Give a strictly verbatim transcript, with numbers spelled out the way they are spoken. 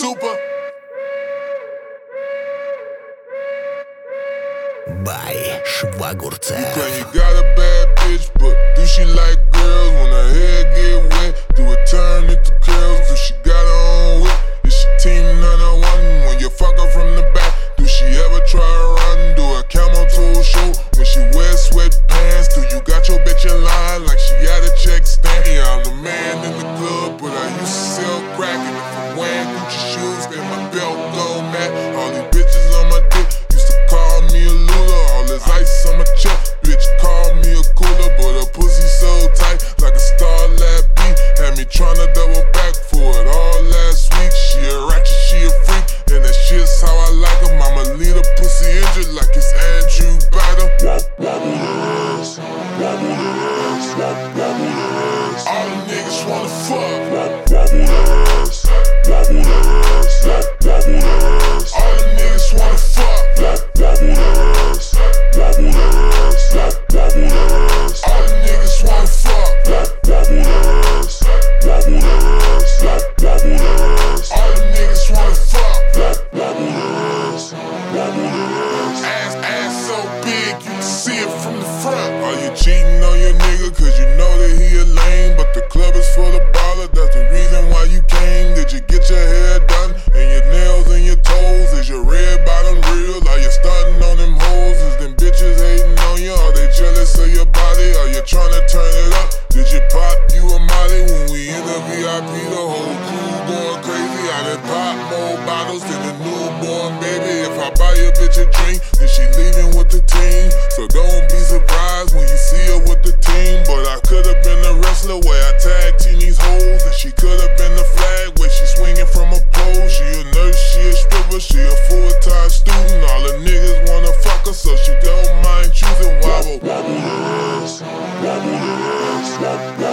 Super. By Швагурцев. You claim you got a bad bitch, but do she like girls? When her hair get wet, do it turn into curls? Do she got her own whip? Is she team nine oh one? When you fuck her from the back, do she ever try to run? Do a camel toe show when she wears sweatpants? Do you got your bitch in line like she at a check stand? Yeah, I'm the man in the club, but I used to sell crack. And if I'm wearing Gucci shoes, then my belt go mad. All these bitches on my dick used to call me a Lula. All this ice on my chest, bitch call me a cooler. But her pussy so tight, like a Starlab B. Had me tryna double back for it all last week. She a ratchet, she a freak, and that shit's how I like her. Mama leave a pussy injured like it's Andrew Biden. Wobble that ass, wobble that ass, wobble that ass. All the niggas wanna fuck. Wobble that ass, wobble that ass, wobble that ass. All the niggas wanna fuck. Wobble that ass, wobble that ass, wobble that ass. All the niggas wanna fuck. Wobble that ass, wobble that ass, wobble that ass. All the niggas wanna fuck. Wobble that ass, wobble that ass. Ass, ass so big, you can see it from the front. Are you cheating on your nigga cause you know that he a lame? But the club is full of ballers, that's the reason why you came. Did you get your hair done and your nails and your toes? Is your red bottom real? Are you stunting on them hoes? Is them bitches hating on you? Are they jealous of your body? Are you trying to turn it up? Did you pop you a molly when we in the V I P? The whole crew going crazy. I done pop more bottles than a newborn baby. If I buy your bitch a drink, then she leaving with the team. So don't be surprised when you see her with the team. But I could've been a wrestler where I tag team these hoes, and she could've been the flag where she swinging from a pole. She a nurse, she a stripper, she a full-time student. All the niggas wanna fuck her, so she don't mind choosing wobble. Wobble that ass, wobble that ass, wobble